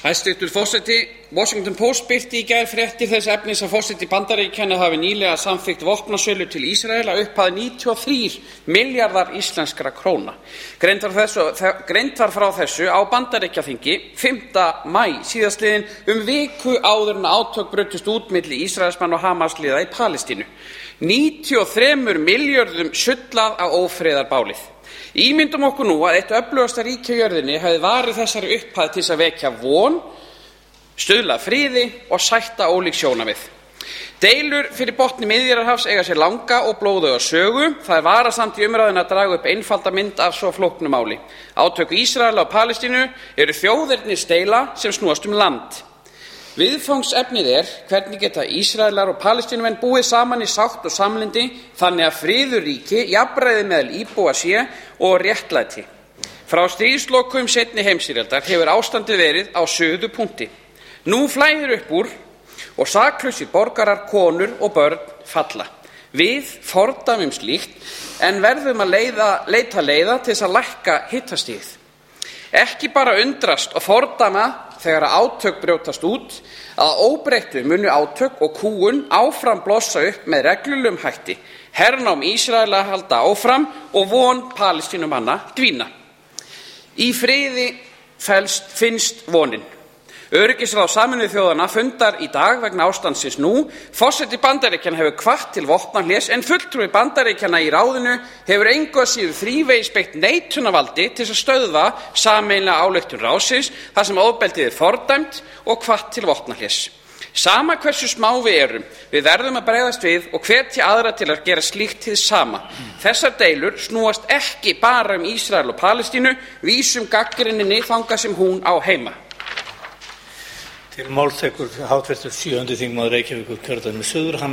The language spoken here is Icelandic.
Hæstvirtur forseti, Washington Post birti í gær fréttir þess efnis að forseti Bandaríkjanna hafi nýlega samþykkt vopnasölu til Ísrael að upphæð 93 milljarðar íslenskra króna. Greint var frá þessu á Bandaríkjaþingi 5. maí síðastliðinn viku áður en átök brutust út milli Ísraelsmanna og Hamas-liða í Palestínu. 93 milljörðum sullað á ófriðarbálið. Ímyndum okkur nú að eitt öflugasta ríki á jörðinni hefði varið þessari upphæð til að vekja von, stuðla að friði og sætta ólík sjónarmið. Deilur fyrir botni Miðjarðarhafs eiga sér langa og blóðuga sögu. Það varasamt í umræðunni að draga upp einfalda mynd af svo flóknu máli. Átök Ísraela og Palestínu eru þjóðernisdeila sem snúast land. Viðfangsefnið hvernig geta Ísraelar og Palestínumenn búið saman í sátt og samlyndi þannig að friður ríki, jafnræði meðal íbúa sé og réttlæti. Frá stríðslokum seinni heimsstyrjaldar hefur ástandið verið á suðupunkti. Nú flæðir upp úr og saklausir borgarar, konur og börn falla. Við fordæmum slíkt en verðum að leita leiða til að lækka hitastigið. Ekki bara undrast og fordæma þegar átök brjótast út, að óbreyttu munu átök og kúgun áfram blossa upp með reglulegum hætti. Hernám Ísraela halda áfram og von Palestínumanna dvína. Í friði finnst vonin. Öryggisráð Sameinuðu þjóðanna fundar í dag vegna ástandsins nú. Forseti Bandaríkjanna hefur hvatt til vopnahlés en fulltrúi Bandaríkjanna í ráðinu hefur engu að síður þrívegis beitt neitunarvaldi til að stöðva sameiginlega ályktun ráðsins þar sem ofbeldið fordæmt og hvatt til vopnahlés. Sama hversu smá við verðum að bregðast við og hvetja aðra til að gera slíkt hið sama. Þessar deilur snúast ekki bara Ísrael og Palestínu, vísum gagnrýninni þangað sem hún á heima. Til máls tekur háttvirtur 7. þingmaður Reykjavíkurkjördæmis suður.